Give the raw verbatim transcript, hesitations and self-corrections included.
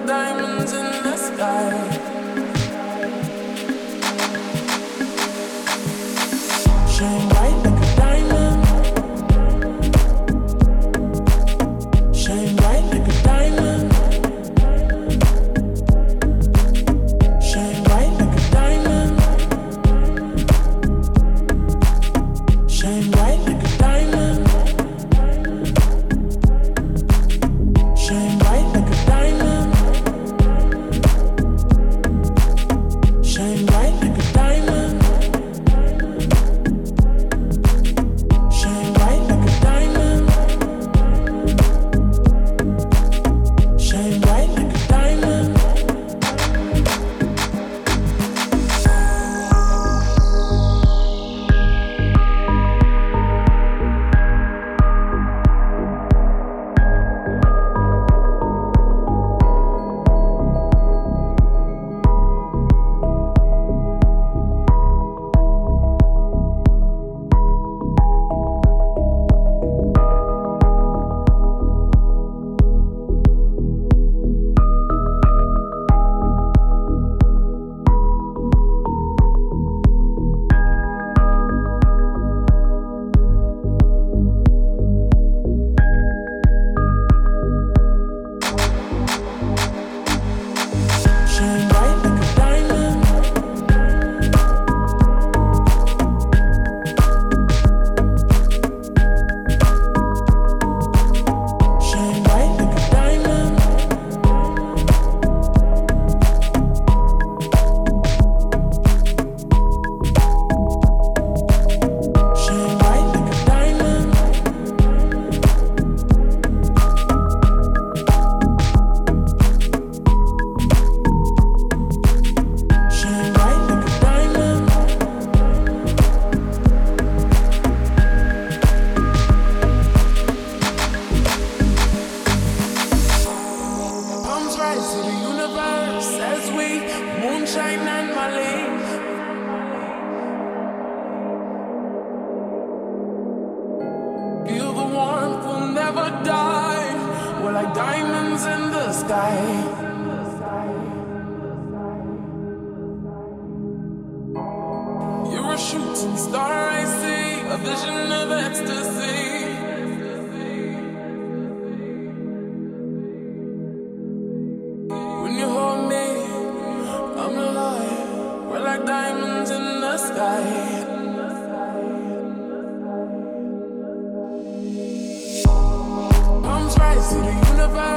diamonds in the sky. Shine bright like a diamond. Shine bright like a diamond. Shine bright like a diamond. Shine bright like a diamond. Shine bright like a diamond. Shine bright like a diamond. Shine bright like a diamond. Shine bright like a diamond. Shine bright like a diamond. Shine bright like a diamond. Shine bright like a diamond. Shine bright like a diamond. Palms rise to the universe as we moonshine and Mali. Feel the warmth, we'll never die. We're like diamonds in the sky. You're a shooting star, I see, a vision of ecstasy. When you hold me, I'm alive. We're like diamonds in the sky. Palms rise to the universe.